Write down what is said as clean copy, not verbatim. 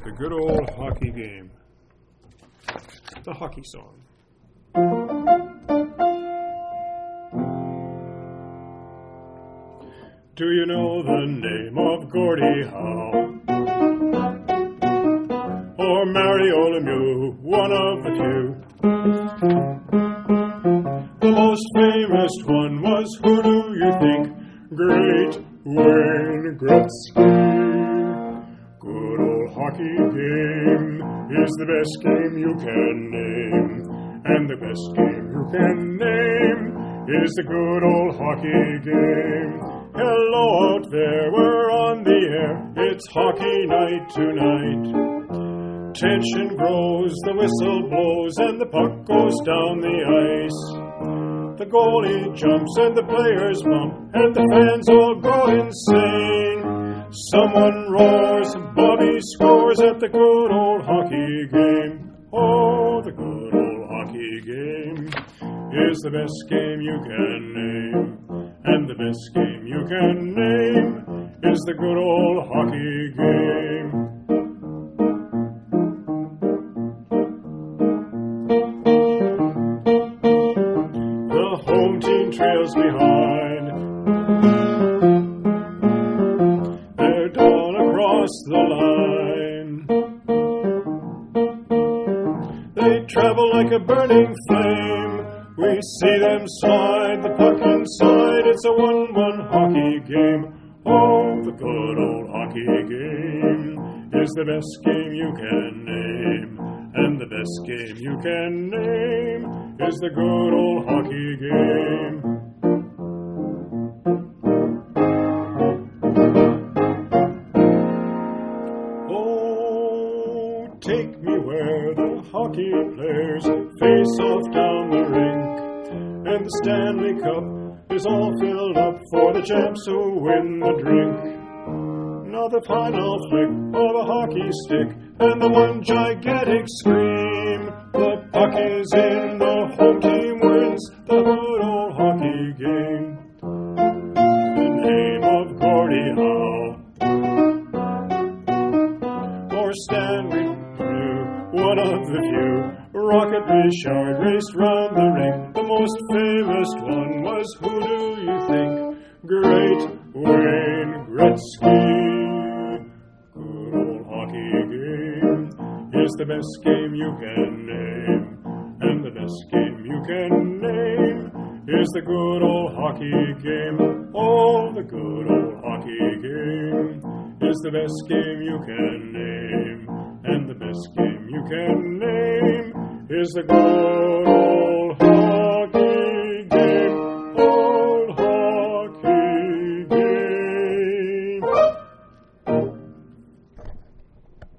The good old hockey game. The hockey song. Do you know the name of Gordie Howe? Or Mario Lemieux, one of the few? The most famous one was, who do you think? Great Wayne Gretzky. Good old hockey game is the best game you can name. And the best game you can name is the good old hockey game. Hello out there, we're on the air. It's hockey night tonight. Tension grows, the whistle blows, and the puck goes down the ice. The goalie jumps and the players bump, and the fans all go insane. Someone roars, Bobby scores at the good old hockey game. Oh, the good old hockey game is the best game you can name. And the best game you can name is the good old hockey game. The home team trails behind. They're down across the line. They travel like a burning flame. We see them slide the puck inside. It's a 1-1 hockey game. Oh, the good old hockey game is the best game you can name. And the best game you can name is the good old hockey game. Oh, take me where the hockey players face off down the rink. And the Stanley Cup is all filled up for the champs who win the drink. Now the final flick of a hockey stick and the one gigantic scream. The puck is in, the home team wins the good old hockey game. The name of Gordie Howe or Stanley Lemieux, one of the few. Rocket Richard raced round the rink. The most famous one was, who do you think? Great Wayne Gretzky. Good old hockey game is the best game you can name. And the best game you can name is the good old hockey game. Oh, the good old hockey game is the best game you can name. And the best game you can name is the good old